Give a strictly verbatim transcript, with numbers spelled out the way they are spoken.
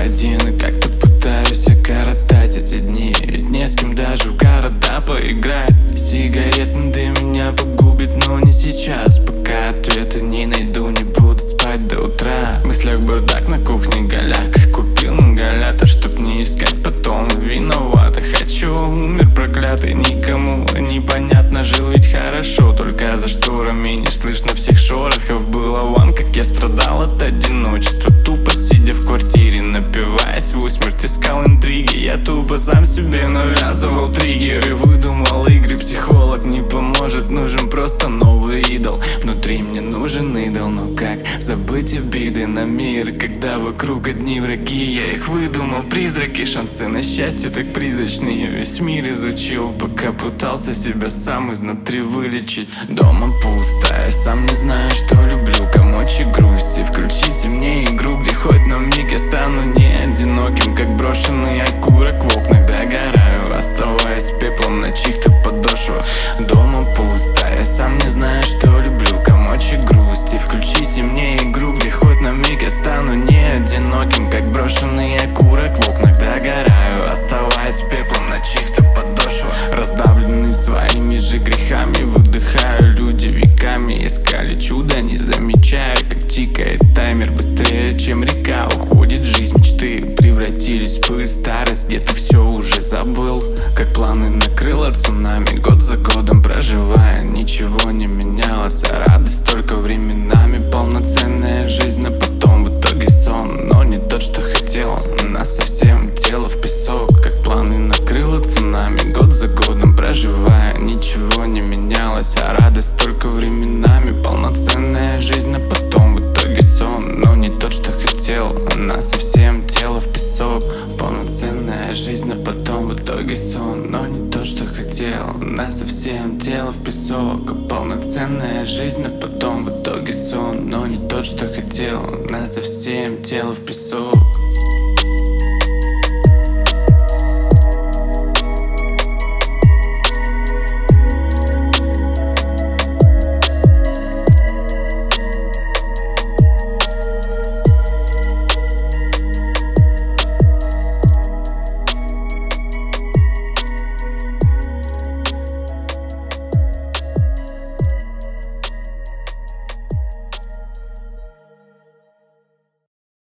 один и как-то пытаюсь я коротать эти дни. Ведь не с кем даже в города поиграть. Сигаретный дым меня погубит, но не сейчас. Пока ответа не найду, не буду спать до утра. В мыслях бардак на кухне, голяк купил ингалятор, чтоб не искать потом виновата. Хочу, умер проклятый, никому непонятно. Жил ведь хорошо, только за шторами не слышно всех шорохов. Было вон, как я страдал от одиночества, тупо сидя в квартире, напиваясь в усмерть, искал интриги. Я тупо сам себе навязывал триггеры, выдумал игры. Психолог не поможет, нужен просто новый идол. Внутри мне нужен идол, но как забыть обиды на мир, когда вокруг одни враги? Я их выдумал, призраки, шансы на счастье так призрачные. Весь мир изучил, пока пытался себя сам изнутри вылечить. Дома пусто, я сам не знаю, что люблю. Комочек грусти, включите мне игру, где хоть на миг я стану не одиноким, как брошенный окурок в окнах догораю, оставаясь пеплом на чьих-то подошвах. Дома пусто, я сам не знаю, что люблю. Комочек грусти, включите мне игру, где хоть на миг я стану не одиноким, как брошенный окурок в окнах догораю, оставаясь пеплом на чьих-то подошвах. Раздавленный своими же грехами, выдыхаю. Люди веками искали чудо, не замечая, как тикает таймер быстрее, чем река. Уходит жизнь, мечты превратились в пыль. Старость, где-то все уже забыл, как планы накрыло цунами. Год за годом проживая, ничего не менялось, а радость только временами. Полноценная жизнь, а потом в итоге сон, но не тот, что хотел. Нас совсем тело в песок, как планы накрыло цунами. Год за годом проживая, ничего не менялось, а радость только временами. Полноценная жизнь, а потом в итоге сон, но не тот, что хотел. Она совсем тело в песок. Полноценная жизнь, а потом в итоге сон, но не тот, что хотел. Она совсем тело в песок. Полноценная жизнь, а потом в итоге сон, но не тот, что хотел. Она совсем тело в песок.